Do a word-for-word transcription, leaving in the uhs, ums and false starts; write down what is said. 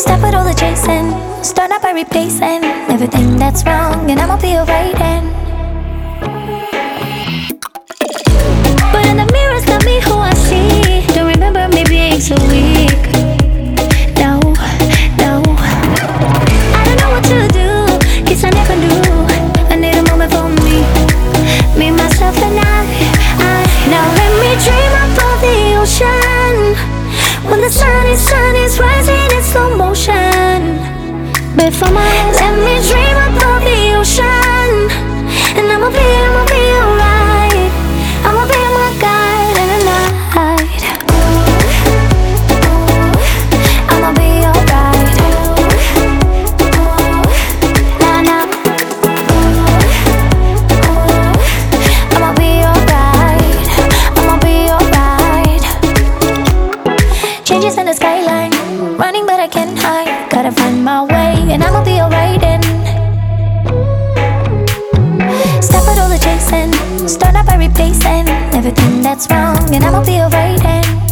Stop with all the chasing, start out by replacing everything that's wrong, and I'ma be alright then. But in the mirror, it's not me who I see. Don't remember me being so weak. No, no, I don't know what to do, guess I never knew. I need a moment for me, me, myself and I, I. Now let me dream above the ocean, when the sun is, sun is rising in slow motion before my eyes. Let me dream above the ocean, and I'ma be, I'ma be alright. I'ma be my guide in the night. I'ma be alright. Nah, nah. I'ma be alright. I'ma be alright. Changes in the skyline, running but I can't hide. Gotta find my way, and I'ma be alright then. Stop with all the chasing, start out by replacing everything that's wrong, and I'ma be alright then.